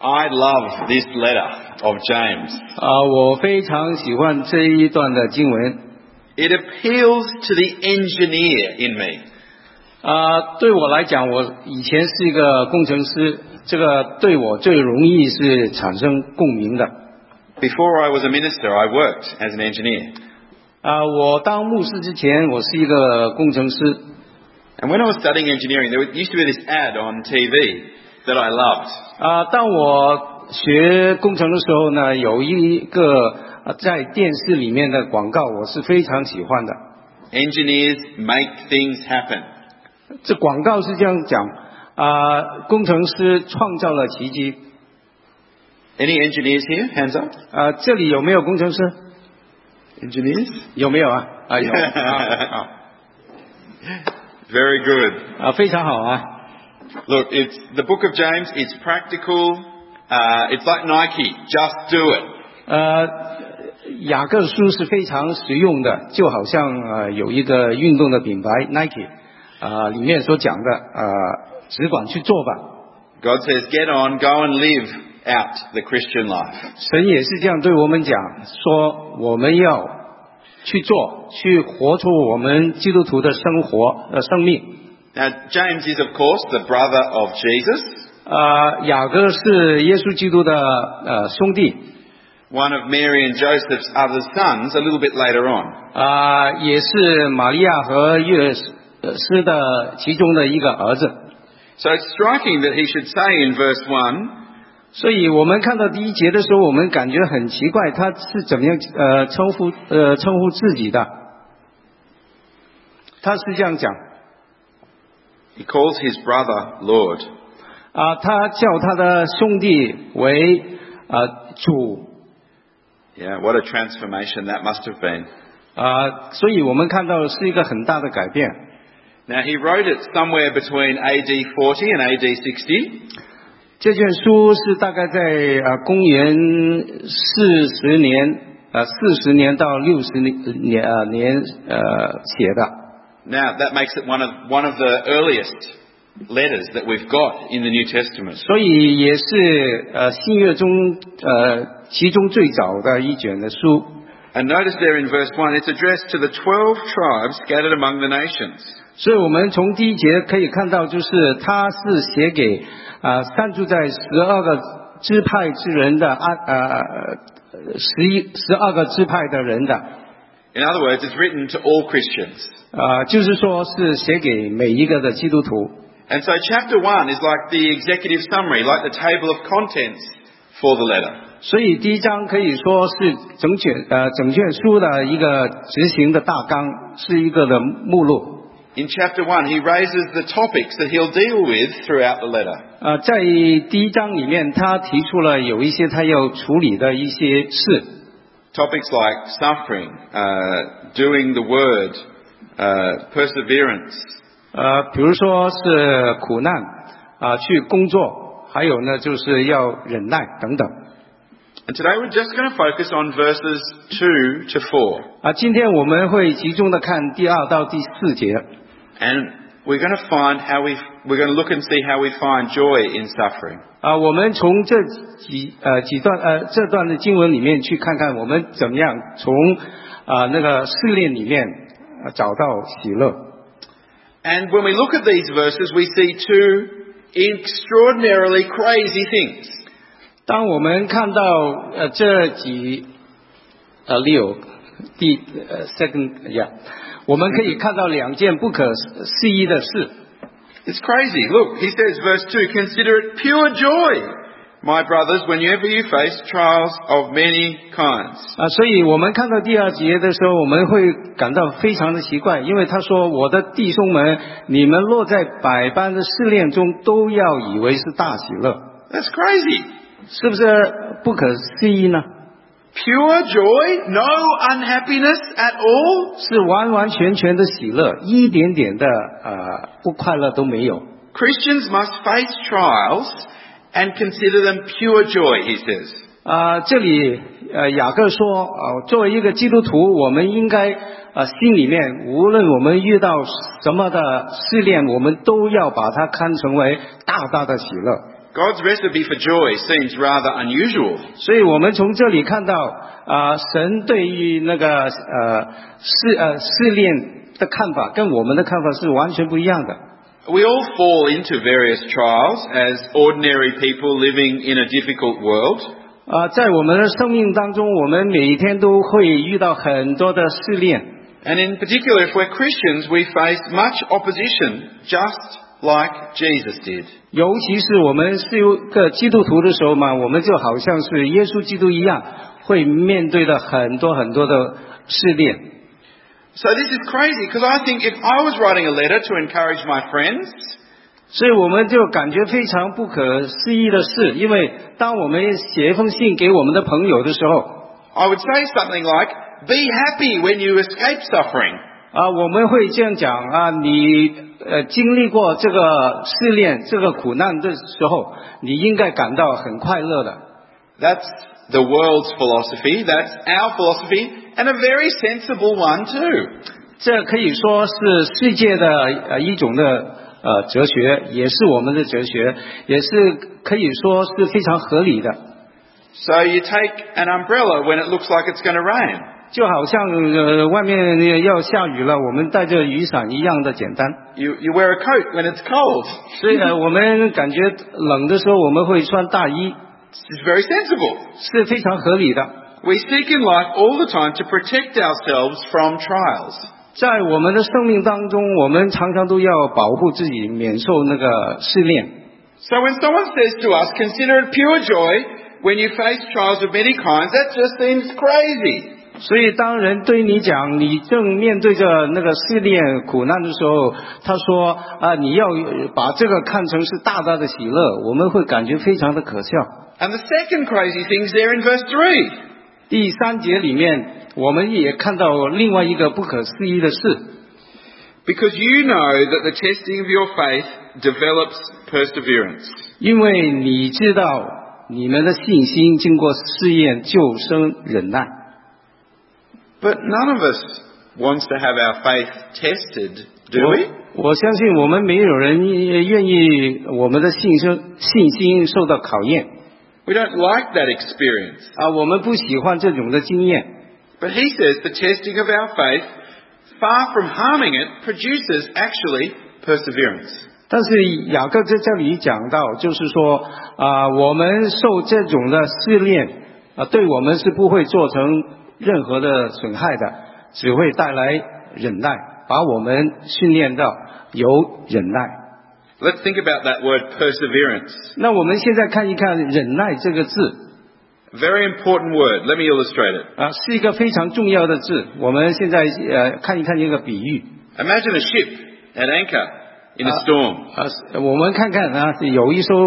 I love this letter of James. 我非常喜欢这一段的经文。 It appeals to the engineer in me. 对我来讲，我以前是一个工程师，这个对我最容易是产生共鸣的。 Before I was a minister, I worked as an engineer. 我当牧师之前，我是一个工程师。 And when I was studying engineering, there used to be this ad on TV that I loved. 当我学工程的时候呢，有一个在电视里面的广告，我是非常喜欢的。 Engineers make things happen. 这广告是这样讲，工程师创造了奇迹。 Any engineers here? Hands up. 这里有没有工程师 Engineers? 有没有啊？有。 Very good. 非常好啊。 Look, it's the book of James. It's practical. It's like Nike. Just do it. 雅各书是非常实用的，就好像有一个运动的品牌 Nike，里面所讲的只管去做吧。 God says, get on, go and live out the Christian life. 神也是这样对我们讲，说我们要去做，去活出我们基督徒的生命。 Now, James is, of course, the brother of Jesus. 雅各是耶稣基督的兄弟。 One of Mary and Joseph's other sons, a little bit later on. 也是玛利亚和约瑟的其中的一个儿子。 So it's striking that he should say in verse 1. 所以我们看到第一节的时候，我们感觉很奇怪，他是怎么样称呼自己的？他是这样讲。 He calls his brother Lord. 他叫他的兄弟为主。 Yeah, what a transformation that must have been. 所以我们看到是一个很大的改变。 Now he wrote it somewhere between AD 40 and AD 60. 这卷书是大概在公元40年到60年写的。 Now that makes it one of the earliest letters that we've got in the New Testament. 所以也是新约中其中最早的一卷的书。 And notice there in verse 1, it's addressed to the 12 tribes scattered among the nations. 所以我们从第一节可以看到，就是他是写给散住在12个支派之人的12个支派的人的。 In other words, it's written to all Christians. 就是说是写给每一个的基督徒。 And so chapter 1 is like the executive summary, like the table of contents for the letter. 所以第一章可以说是整卷书的一个执行的大纲，是一个的目录。 In chapter 1, he raises the topics that he'll deal with throughout the letter. 在第一章里面，他提出了有一些他要处理的一些事。 Topics like suffering, doing the word, perseverance. 比如说是苦难去工作，还有呢就是要忍耐等等。 And today we're just going to focus on verses 2 to 4. 今天我们会集中的看第2到第4节。 And we're going to find we're going to look and see how we find joy in suffering. 我们从这这段的经文里面去看看，我们怎么样从那个试炼里面找到喜乐。 And when we look at these verses, we see two extraordinarily crazy things. 当我们看到这几我们可以看到2件不可思议的事。 It's crazy. Look, he says, verse 2, consider it pure joy, my brothers, whenever you face trials of many kinds. 所以我们看到第2节的时候，我们会感到非常的奇怪，因为他说，我的弟兄们，你们落在百般的试炼中，都要以为是大喜乐。 That's crazy. 是不是不可思议呢？ Pure joy, no unhappiness at all. 是完完全全的喜乐，一点点的不快乐都没有。 Christians must face trials and consider them pure joy, he says. 这里雅各说作为一个基督徒，我们应该心里面无论我们遇到什么的试炼，我们都要把它看成为大大的喜乐。 God's recipe for joy seems rather unusual. 所以我们从这里看到神对于那个试炼的看法跟我们的看法是完全不一样的。 We all fall into various trials as ordinary people living in a difficult world. 在我们的生命当中，我们每一天都会遇到很多的试炼。 And in particular, if we're Christians, we face much opposition, just like Jesus did. 尤其是我们是一个基督徒的时候嘛，我们就好像是耶稣基督一样，会面对的很多很多的试炼。 So this is crazy, because I think if I was writing a letter to encourage my friends, 所以我们就感觉非常不可思议的是，因为当我们写一封信给我们的朋友的时候， I would say something like, be happy when you escape suffering. 我们会这样讲你经历过这个试炼、这个苦难的时候，你应该感到很快乐的。 That's the world's philosophy, that's our philosophy, and a very sensible one too. 这可以说是世界的一种的哲学，也是我们的哲学，也是可以说是非常合理的。 So you take an umbrella when it looks like it's going to rain. 就好像外面要下雨了，我们带着雨伞一样的简单。 You wear a coat when it's cold. 所以我们感觉冷的时候，我们会穿大衣。 It's very sensible. 是非常合理的。 We seek in life all the time to protect ourselves from trials. 在我们的生命当中，我们常常都要保护自己，免受那个试炼。 So when someone says to us, consider it pure joy when you face trials of many kinds, that just seems crazy. 所以当人对你讲你正面对着那个试炼苦难的时候，他说你要把这个看成是大大的喜乐，我们会感觉非常的可笑。 And the second crazy thing is there in verse 3. 第3节里面我们也看到另外一个不可思议的事。 Because you know that the testing of your faith develops perseverance. 因为你知道你们的信心经过试验就生忍耐。 But none of us wants to have our faith tested, do we? 我相信我们没有人愿意我们的信心受到考验。 We don't like that experience. 我们不喜欢这种的经验。 But he says the testing of our faith, far from harming it, produces actually perseverance. 但是雅各在这里讲到，就是说我们受这种的试炼对我们是不会做成任何的损害的，只会带来忍耐，把我们训练到有忍耐。 Let's think about that word perseverance. 那我们现在看一看忍耐这个字。 Very important word. Let me illustrate it. 是一个非常重要的字。我们现在看一看一个比喻。 Imagine a ship at anchor in a storm. 我们看看有一艘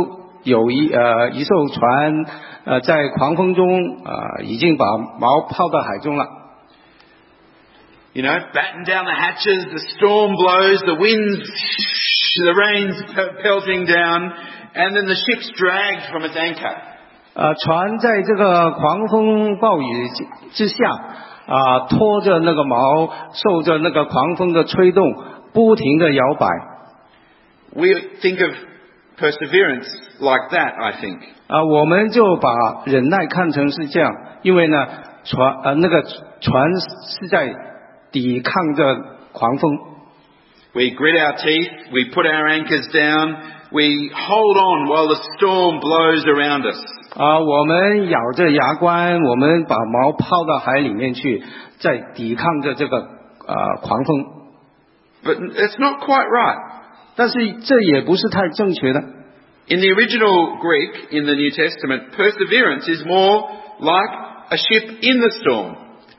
船在狂风中已经把锚抛到海中了。 You know, batten down the hatches, the storm blows, the winds, the rain's pelting down, and then the ship's dragged from its anchor. 船在这个狂风暴雨之下拖着那个锚，受着那个狂风的吹动，不停的摇摆。 We think of perseverance like that, I think. 我们就把忍耐看成是这样，因为呢那个船是在抵抗着狂风。 We grit our teeth, we put our anchors down, we hold on while the storm blows around us. 我们咬着牙关，我们把锚抛到海里面去，在抵抗着这个狂风。 But it's not quite right. 但是这也不是太正确的。 In the original Greek, in the New Testament, perseverance is more like a ship in the storm.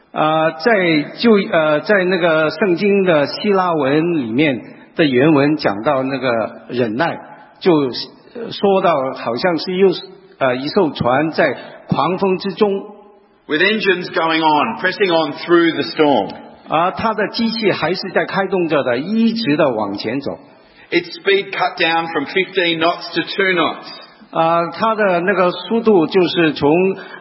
在那个圣经的希腊文里面的原文讲到那个忍耐，就说到好像是一艘船在狂风之中 with engines going on, pressing on through the storm. 它的机器还是在开动着的，一直的往前走。 Its speed cut down from 15 knots to 2 knots. 它的那个速度就是从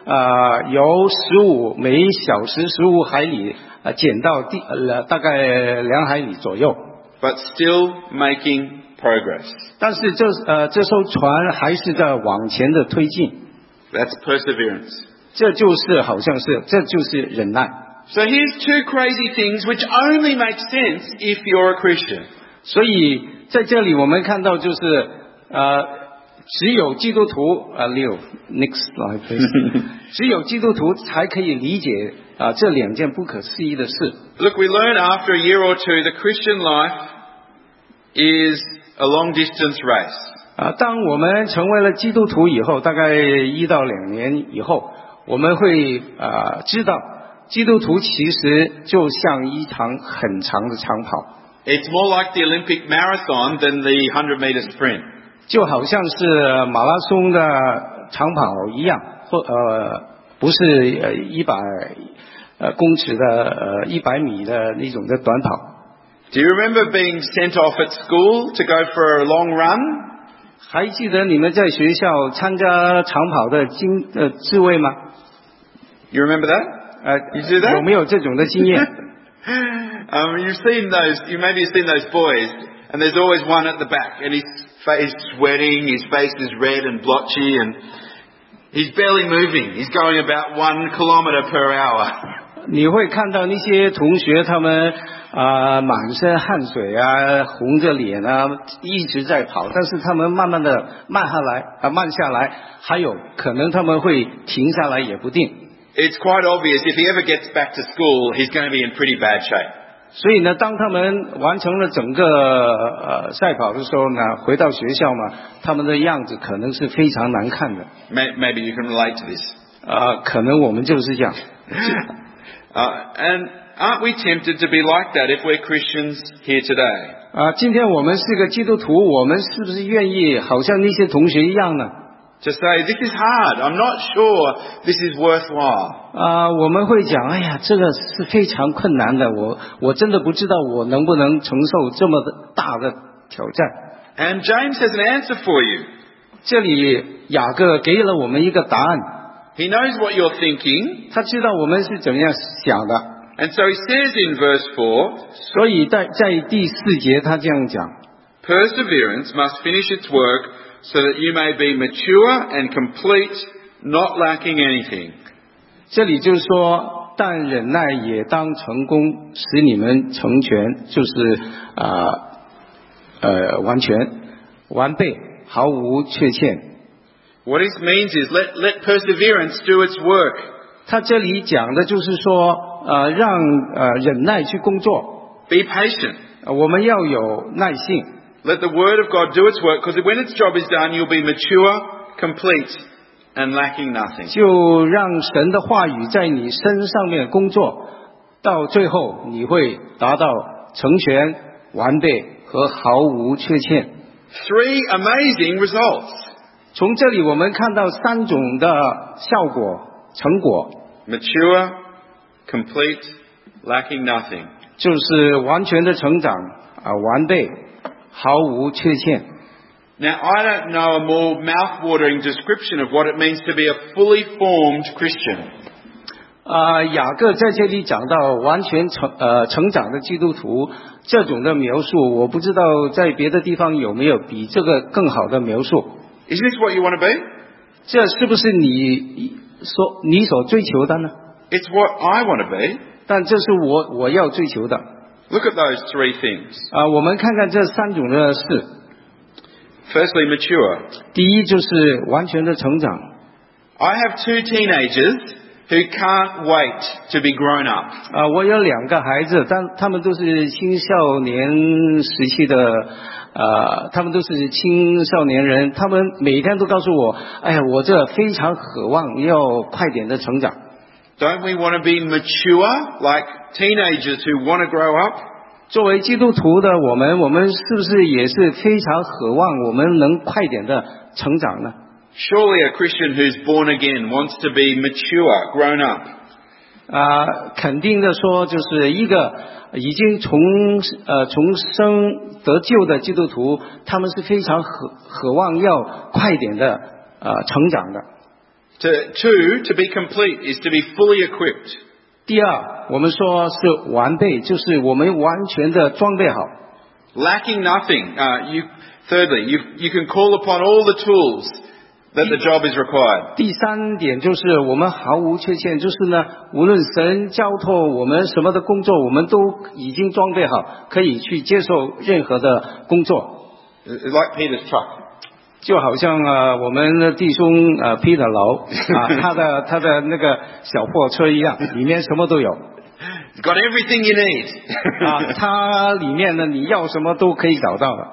由每小时15海里减到大概2海里左右。 But still making progress. 但是这艘船还是在往前的推进， That's perseverance. 这就是忍耐。 So here's two crazy things which only make sense if you're a Christian. 所以在这里我们看到就是只有基督徒Leo，next slide please 只有基督徒才可以理解这两件不可思议的事。 Look, we learn after a year or two the Christian life is a long distance race. 当我们成为了基督徒以后，大概1到2年以后，我们会知道基督徒其实就像一场很长的长跑。 It's more like the Olympic marathon than the 100-meter sprint. 就好像是马拉松的长跑一样，不是100公尺的100米的那种的短跑。 Do you remember being sent off at school to go for a long run? 还记得你们在学校参加长跑的滋味吗？ You remember that? You do that? 有没有这种的经验？ You maybe seen those boys, and there's always one at the back, and his face sweating, his face is red and blotchy, and he's barely moving. He's going about 1 kilometer per hour. 你会看到那些同学，他们满身汗水红着脸一直在跑，但是他们慢慢的慢下来，还有可能他们会停下来也不定。 It's quite obvious if he ever gets back to school, he's going to be in pretty bad shape. 所以呢，当他们完成了整个赛跑的时候呢，回到学校嘛，他们的样子可能是非常难看的。 Maybe you can relate to this. 可能我们就是这样。 And aren't we tempted to be like that if we're Christians here today? 今天我们是个基督徒，我们是不是愿意好像那些同学一样呢？ To say, this is hard, I'm not sure this is worthwhile. 我们会讲，哎呀，这个是非常困难的，我真的不知道我能不能承受这么大的挑战。 And James has an answer for you. 这里雅各给了我们一个答案， He knows what you're thinking. 他知道我们是怎么样想的， And so he says in verse 4, 所以在第4节他这样讲， Perseverance must finish its work so that you may be mature and complete, not lacking anything. 这里就是说，但忍耐也当成功，使你们成全，就是完全完备，毫无缺陷。 What it means is let perseverance do its work. 他这里讲的就是说，让忍耐去工作， Be patient. 我们要有耐性。 Let the word of God do its work, because when its job is done, you'll be mature, complete, and lacking nothing. 就让神的话语在你身上面工作，到最后你会达到成全、完备和毫无缺欠。 Three amazing results. 从这里我们看到3种的效果、成果， Mature, complete, lacking nothing. 就是完全的成长完备，毫无缺欠。 Now, I don't know a more mouth-watering description of what it means to be a fully formed Christian. 雅各在这里讲到完全成长的基督徒这种的描述，我不知道在别的地方有没有比这个更好的描述。 Is this what you want to be? 这是不是你所追求的呢？ It's what I want to be. 但这是我要追求的。 Look at those three things. 我们看看这3种的事。 Firstly, mature. 第一就是完全的成长。 I have 2 teenagers who can't wait to be grown up. 我有2个孩子，但他们都是青少年时期的，他们都是青少年人，他们每天都告诉我，哎呀，我这非常渴望要快点的成长。 Don't we want to be mature like teenagers who want to grow up? 作为基督徒的我们是不是也是非常渴望我们能快点的成长呢？ Surely a Christian who's born again wants to be mature, grown up. 肯定的说，就是一个已经重生得救的基督徒，他们是非常渴望要快点的成长的。 Two, to be complete is to be fully equipped. 第二，我们说是完备，就是我们完全的装备好。 Lacking nothing. Thirdly, you can call upon all the tools that the job is required. 第三点就是我们毫无缺陷，就是呢，无论神交托我们什么的工作，我们都已经装备好，可以去接受任何的工作。 Like Peter's truck. 就好像我们的弟兄Peter 劳他的那个小货车一样，里面什么都有。 It's got everything you need. 它里面呢，你要什么都可以找到的。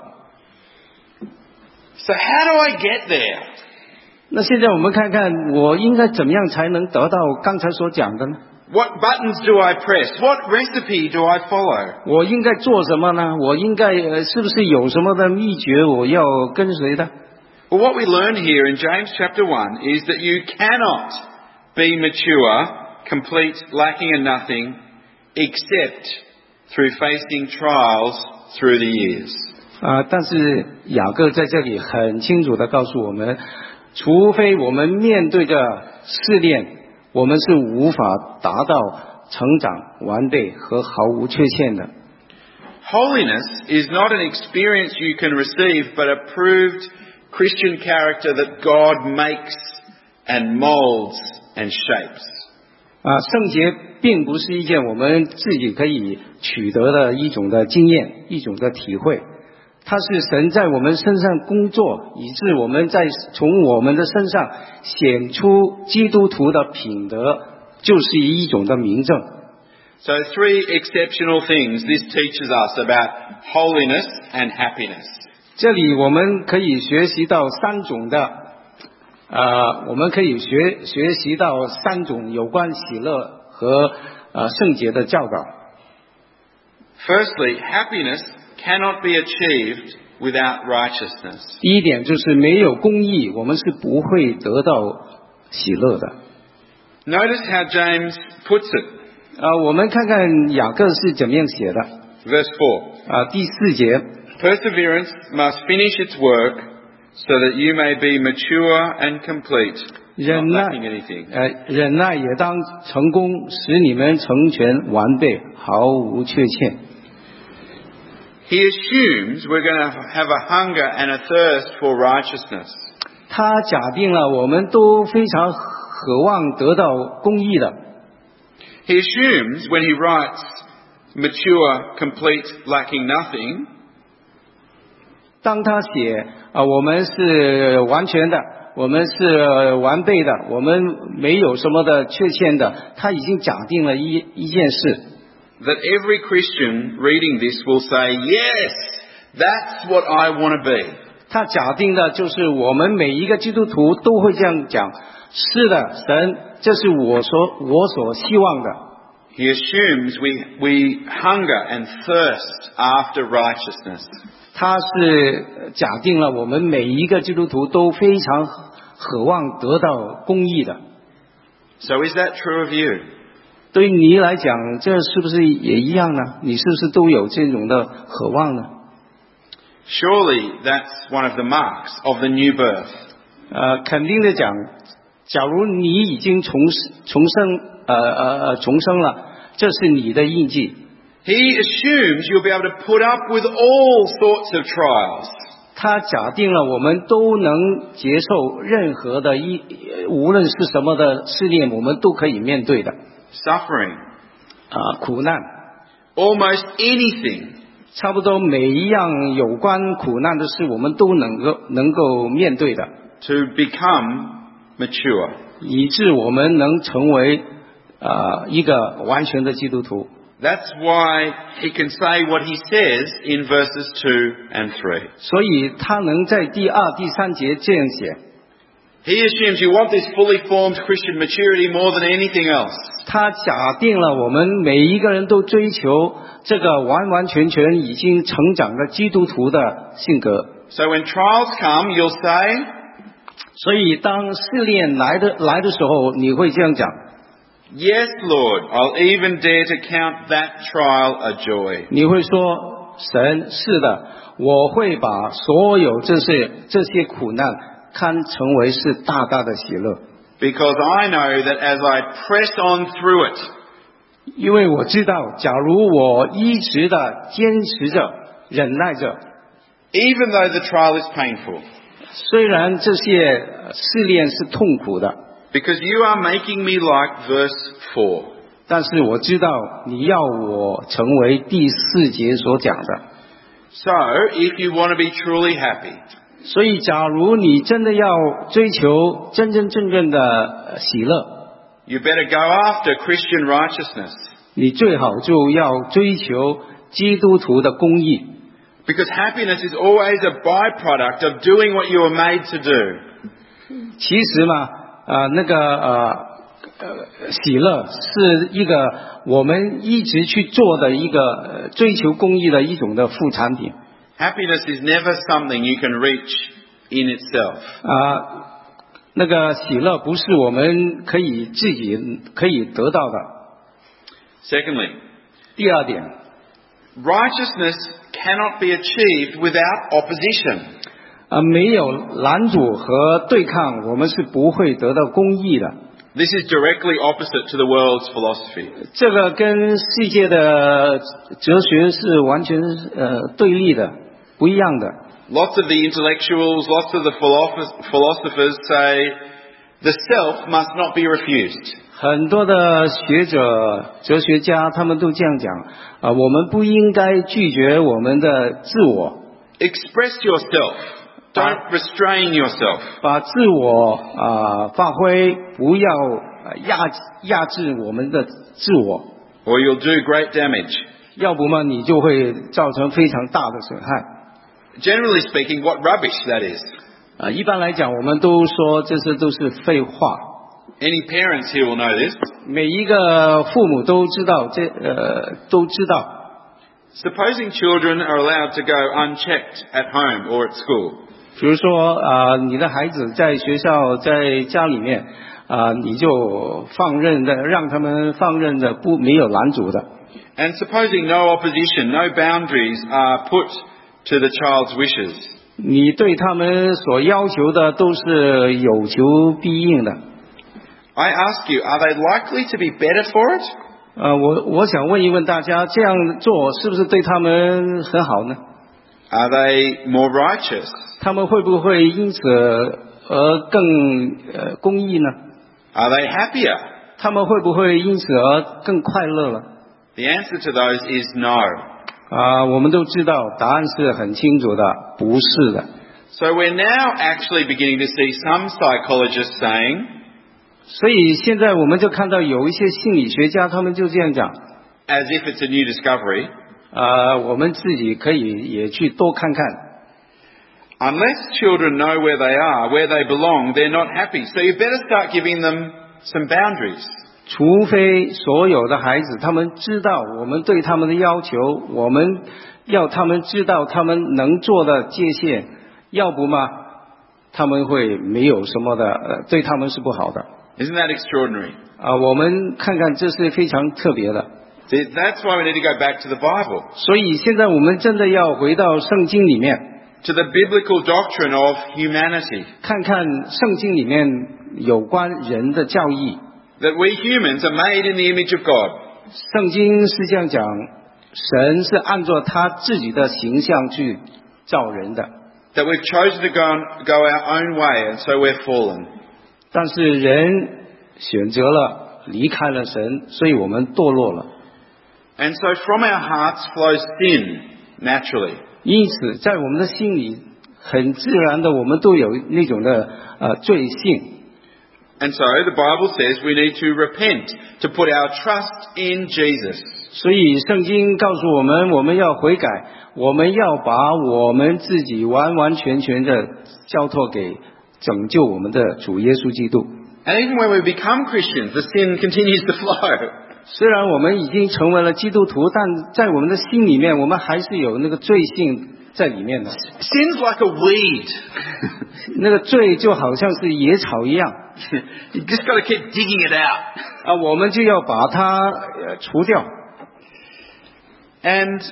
So how do I get there? 那现在我们看看，我应该怎么样才能得到刚才所讲的呢？ What buttons do I press? What recipe do I follow? 我应该做什么呢？我应该是不是有什么的秘诀我要跟随的？ Well, what we learn here in James chapter 1 is that you cannot be mature, complete, lacking in nothing, except through facing trials through the years. 但是雅各在这里很清楚地告诉我们，除非我们面对着试炼，我们是无法达到成长、完备和毫无缺陷的。 Holiness is not an experience you can receive, but a proved Christian character that God makes and molds and shapes. 圣洁并不是一件我们自己可以取得的一种的经验，一种的体会。它是神在我们身上工作，以致我们从我们的身上显出基督徒的品德，就是一种的明证。 So 3 exceptional things this teaches us about holiness and happiness. 这里我们可以学习到3种的，我们可以学习到3种有关喜乐和圣洁的教导。 Firstly, happiness cannot be achieved without righteousness. 第一点就是没有公义，我们是不会得到喜乐的。 Notice how James puts it. 我们看看雅各是怎么样写的。 Verse 4. 第4节。 Perseverance must finish its work so that you may be mature and complete, not lacking anything. 忍耐也当成功，使你们成全完备，毫无缺欠。 He assumes we're going to have a hunger and a thirst for righteousness. 他假定了我们都非常渴望得到公义的。 He assumes when he writes mature, complete, lacking nothing, 当他写我们是完全的，我们是完备的，我们没有什么的缺陷的，他已经假定了一件事。 That every Christian reading this will say, yes, that's what I want to be. 他假定的就是我们每一个基督徒都会这样讲，是的，神，这是我所希望的。 He assumes we hunger and thirst after righteousness. 他是假定了我们每一个基督徒都非常渴望得到公义的。 So is that true of you? 对于你来讲，这是不是也一样呢？你是不是都有这种的渴望呢？ Surely that's one of the marks of the new birth. 肯定的讲，假如你已经重生了，这是你的印记。 He assumes you'll be able to put up with all sorts of trials. 他假定了我们都能接受任何的无论是什么的试炼，我们都可以面对的。 Suffering. 苦难。 Almost anything. 差不多每一样有关苦难的事，我们都能够面对的。 To become mature. 以致我们能成为一个完全的基督徒。 That's why he can say what he says in verses 2 and 3. 所以他能在第2、第3节这样写。 He assumes you want this fully formed Christian maturity more than anything else. 他假定了我们每一个人都追求这个完完全全已经成长的基督徒的性格。 So when trials come, you'll say, 所以当试炼来的时候，你会这样讲。 Yes, Lord, I'll even dare to count that trial a joy. 你会说，神，是的，我会把所有这些苦难看成为是大大的喜乐。 Because I know that as I press on through it, 因为我知道，假如我一直的坚持着， 忍耐着， even though the trial is painful, 虽然这些试炼是痛苦的， because you are making me like verse 4. 但是我知道你要我成为第4节所讲的。 So, if you want to be truly happy, 所以假如你真的要追求真真正正的喜乐， you better go after Christian righteousness, 你最好就要追求基督徒的公义， because happiness is always a byproduct of doing what you were made to do. 其实嘛，喜乐是一个我们一直去做的一个追求公义的一种的副产品。 Happiness is never something you can reach in itself. 喜乐不是我们可以自己可以得到的。 Secondly, 第二点， righteousness cannot be achieved without opposition. 没有拦阻和对抗，我们是不会得到公义的。 This is directly opposite to the world's philosophy. 这个跟世界的哲学是完全对立的，不一样的。 Lots of the intellectuals, lots of the philosophers say the self must not be refused. 很多的学者、哲学家他们都这样讲我们不应该拒绝我们的自我， Express yourself. Don't restrain yourself. 把自我发挥，不要压制我们的自我， Or you'll do great damage. 要不嘛你就会造成非常大的损害。 Generally speaking, what rubbish that is. 一般来讲，我们都说这些都是废话。 Any parents here will know this. 每一个父母都知道都知道。 Supposing children are allowed to go unchecked at home or at school. 比如说你的孩子在学校在家里面你就放任的让他们放任的没有拦阻的。 And supposing no opposition, no boundaries are put to the child's wishes. 你对他们所要求的都是有求必应的。 I ask you, are they likely to be better for it? 我想问一问大家，这样做是不是对他们很好呢？ Are they more righteous? 他们会不会因此而更公义呢？ Are they happier? 他们会不会因此而更快乐了？ The answer to those is no. 我们都知道答案是很清楚的，不是的。 So we're now actually beginning to see some psychologists saying, 所以现在我们就看到有一些心理学家他们就这样讲 as if it's a new discovery, 我们自己可以也去多看看。 unless children know where they are, where they belong, they're not happy. So you better start giving them some boundaries. 除非所有的孩子他们知道我们对他们的要求，我们要他们知道他们能做的界限，要不嘛他们会没有什么的对他们是不好的。 Isn't that extraordinary? 我们看看这是非常特别的。 See, that's why we need to go back to the Bible, 所以现在我们真的要回到圣经里面， to the biblical doctrine of humanity, 看看圣经里面有关人的教义。 that we humans are made in the image of God. 圣经是这样讲，神是按照他自己的形象去造人的， That we've chosen to go our own way, and so we're fallen. 但是人选择了离开了神，所以我们堕落了。 And so from our hearts flows sin, naturally. 因此在我们的心里很自然的我们都有那种的罪性。 And so the Bible says we need to repent, to put our trust in Jesus. 所以圣经告诉我们，我们要悔改，我们要把我们自己完完全全的交托给拯救我们的主耶稣基督。 And even when we become Christians, the sin continues to flow. 虽然我们已经成为了基督徒，但在我们的心里面，我们还是有那个罪性在里面的。 Sin's like a weed. 那个罪就好像是野草一样， You just got to keep digging it out. 我们就要把它除掉。 And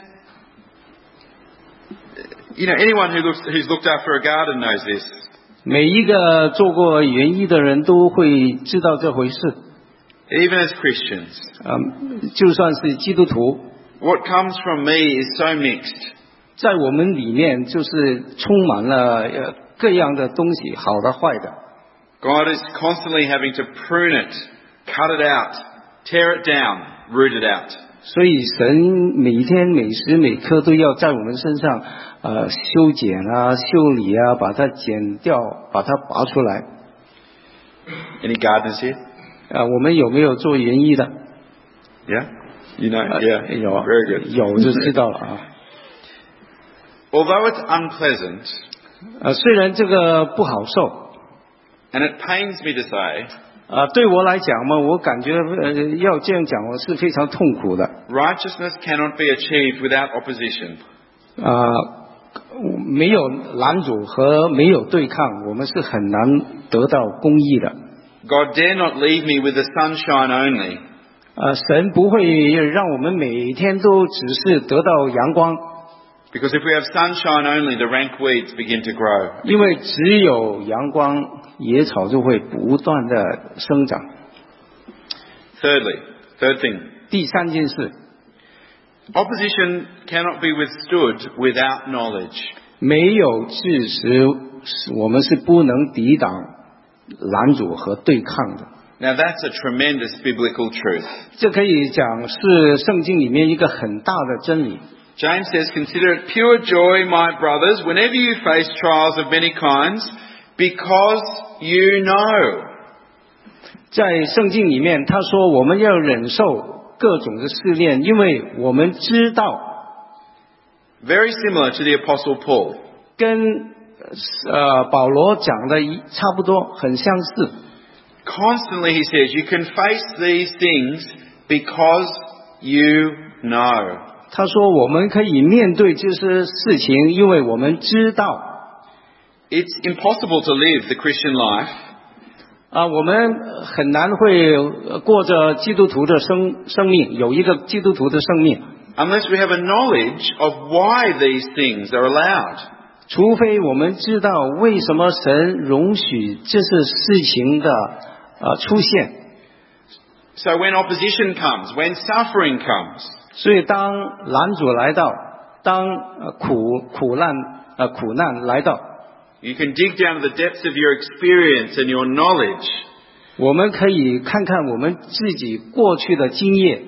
anyone who's looked after a garden knows this. 每一个做过园艺的人都会知道这回事。 Even as Christians, 就算是基督徒， what comes from me is so mixed. 在我们里面就是充满了各样的东西，好的坏的。 God is constantly having to prune it, cut it out, tear it down, root it out. 所以神每天每时每刻都要在我们身上修剪啊、修理啊，把它剪掉，把它拔出来。 Any gardeners here? 我们有没有做园艺的？ Yeah? You know? Yeah. 有 Very good. 有就知道了啊。 Although it's unpleasant, 虽然这个不好受， and it pains me to say, 对我来讲嘛，我感觉要这样讲，我是非常痛苦的。 righteousness cannot be achieved without opposition. 没有拦阻和没有对抗，我们是很难得到公义的。 God dare not leave me with the sunshine only. 神不会让我们每天都只是得到阳光， Because if we have sunshine only, the rank weeds begin to grow. 因为只有阳光，野草就会不断的生长。 Third thing, 第三件事， opposition cannot be withstood without knowledge. 没有知识，我们是不能抵挡拦阻和对抗的。 Now that's a tremendous biblical truth. 这可以讲是圣经里面一个很大的真理。 James says, "Consider it pure joy, my brothers, whenever you face trials of many kinds, because you know." 在圣经里面，他说我们要忍受各种的试炼，因为我们知道， Very similar to the Apostle Paul. 跟保罗讲的差不多，很相似。 Constantly he says, you can face these things because you know. 他说我们可以面对这些事情，因为我们知道。 It's impossible to live the Christian life 我们很难会过着基督徒的生命，有一个基督徒的生命， unless we have a knowledge of why these things are allowed. 除非我们知道为什么神容许这些事情的出现。 So when opposition comes, when suffering comes, 所以当拦阻来到，当苦难来到， you can dig down to the depths of your experience and your knowledge. 我们可以看看我们自己过去的经验，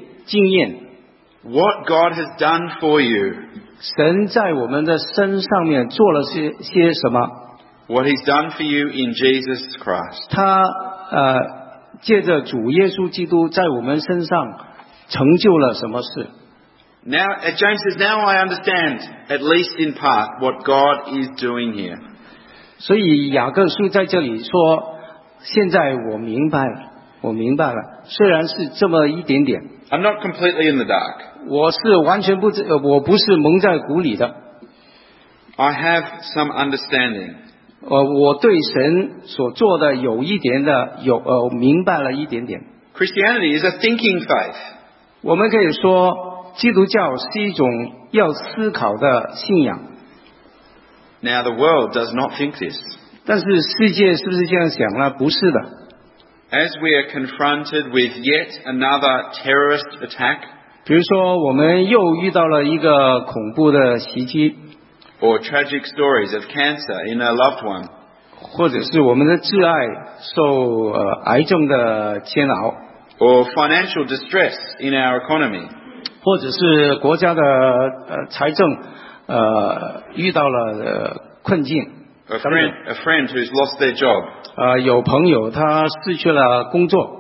What God has done for you. 神在我们的身上面做了些什么？ What He's done for you in Jesus Christ. 他借着主耶稣基督在我们身上成就了什么事？ Now, James says, now I understand, at least in part, what God is doing here. 所以雅各书在这里说，现在我明白了，虽然是这么一点点， I'm not completely in the dark. 我是完全我不是蒙在鼓里的， I have some understanding. 我对神所做的有一点的明白了一点点。 Christianity is a thinking faith. 我们可以说，基督教是一种要思考的信仰。 Now, the world does not think this. 但是世界是不是这样想呢？不是的。 As we are confronted with yet another terrorist attack, 比如说，我们又遇到了一个恐怖的袭击， or tragic stories of cancer in a loved one, 或者是我们的挚爱受癌症的煎熬， or financial distress in our economy, 或者是国家的财政遇到了困境。 a friend who's lost their job. 有朋友他失去了工作。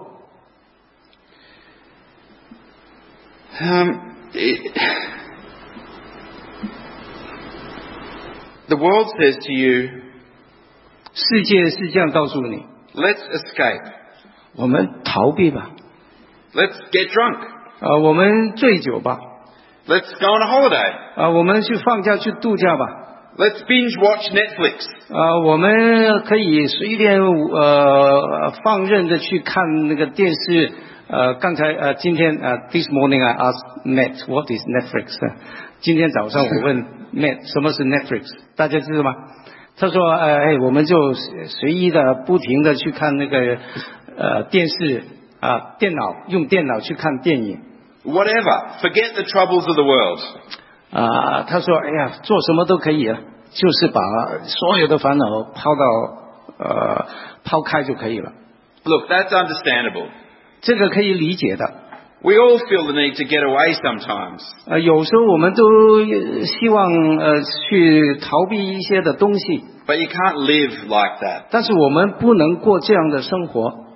The world says to you, 世界是这样告诉你， let's escape. 我们逃避吧， Let's get drunk. 我们醉酒吧， Let's go on a holiday. 我们去放假去度假吧， Let's binge watch Netflix. 我们可以随便放任的去看那个电视。刚才今天this morning I asked Matt what is Netflix。今天早上我问 Matt 什么是 Netflix， 大家知道吗？他说我们就随意的不停的去看那个电视电脑，用电脑去看电影。 Whatever. Forget the troubles of the world. 他说：“哎呀，做什么都可以了，就是把所有的烦恼抛开就可以了。” Look, that's understandable. 这个可以理解的。 We all feel the need to get away sometimes. 有时候我们都希望去逃避一些的东西， But you can't live like that. 但是我们不能过这样的生活。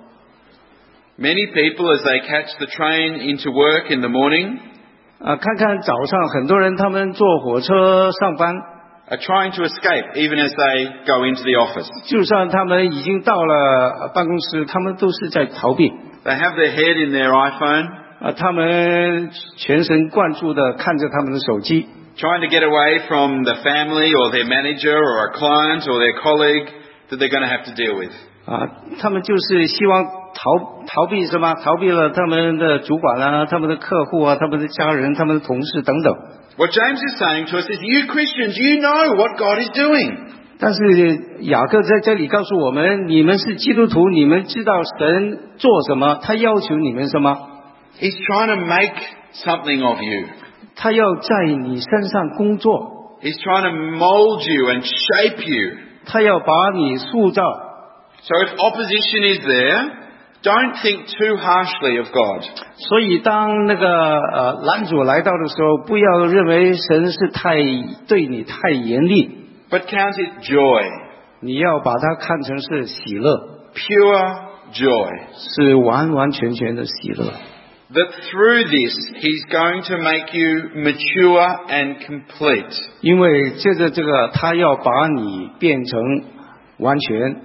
Many people, as they catch the train into work in the morning, 看看早上很多人他们坐火车上班， are trying to escape even as they go into the office. 就算他们已经到了办公室，他们都是在逃避。 They have their head in their iPhone, 他们全神贯注地看着他们的手机， trying to get away from the family or their manager or a client or their colleague that they're going to have to deal with. 他们就是希望逃避什么？逃避了他们的主管啊，他们的客户啊，他们的家人，他们的同事等等。 What James is saying to us is, you Christians, you know what God is doing. 但是雅各在这里告诉我们，你们是基督徒，你们知道神做什么，他要求你们什么？ He's trying to make something of you. 他要在你身上工作， He's trying to mold you and shape you. 他要把你塑造。 So if opposition is there, don't think too harshly of God. 所以当那个拦阻来到的时候，不要认为神是对你太严厉， But count it joy, 你要把它看成是喜乐， pure joy. 是完完全全的喜乐。 That through this, He's going to make you mature and complete. 因为借着这个，他要把你变成完全。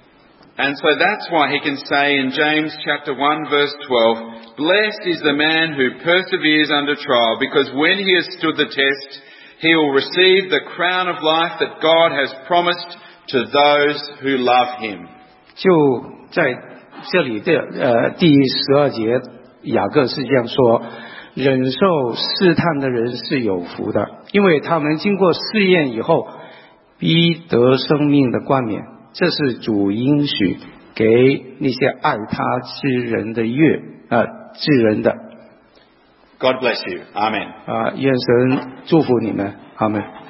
And so that's why he can say in James chapter 1 verse 12, Blessed is the man who perseveres under trial, because when he has stood the test, he will receive the crown of life that God has promised to those who love him. 就在这里的第12节，雅各是这样说：忍受试探的人是有福的，因为他们经过试验以后，必得生命的冠冕。这是主应许给那些爱他之人的之人的。 God bless you. Amen. 愿神祝福你们。阿们。